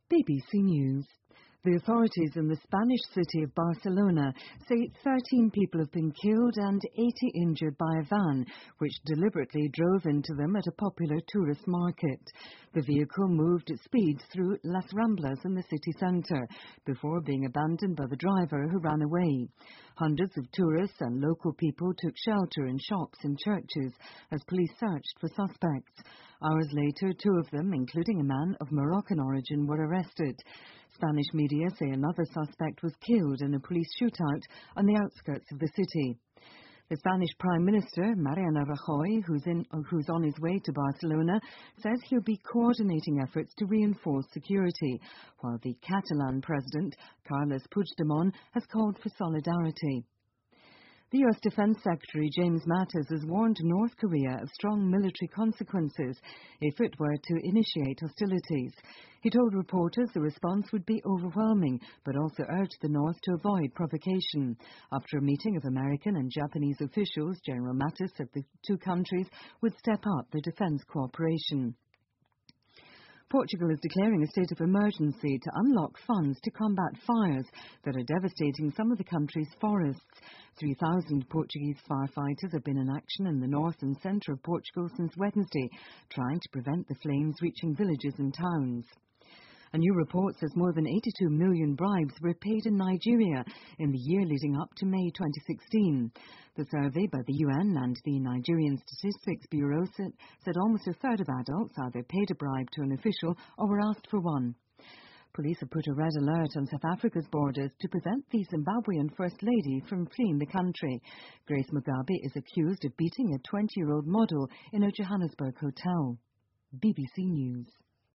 BBC News. The authorities in the Spanish city of Barcelona say 13 people have been killed and 80 injured by a van which deliberately drove into them at a popular tourist market. The vehicle moved at speed through Las Ramblas in the city centre before being abandoned by the driver, who ran away. Hundreds of tourists and local people took shelter in shops and churches as police searched for suspects. Hours later, two of them, including a man of Moroccan origin, were arrested. Spanish media say another suspect was killed in a police shootout on the outskirts of the city. The Spanish Prime Minister, Mariano Rajoy, who's on his way to Barcelona, says he'll be coordinating efforts to reinforce security, while the Catalan President, Carles Puigdemont, has called for solidarity. The U.S. Defense Secretary James Mattis has warned North Korea of strong military consequences if it were to initiate hostilities. He told reporters the response would be overwhelming, but also urged the North to avoid provocation. After a meeting of American and Japanese officials, General Mattis said the two countries would step up their defense cooperation. Portugal is declaring a state of emergency to unlock funds to combat fires that are devastating some of the country's forests. 3,000 Portuguese firefighters have been in action in the north and centre of Portugal since Wednesday, trying to prevent the flames reaching villages and towns. A new report says more than 82 million bribes were paid in Nigeria in the year leading up to May 2016. The survey by the UN and the Nigerian Statistics Bureau said almost a third of adults either paid a bribe to an official or were asked for one. Police have put a red alert on South Africa's borders to prevent the Zimbabwean First Lady from fleeing the country. Grace Mugabe is accused of beating a 20-year-old model in a Johannesburg hotel. BBC News.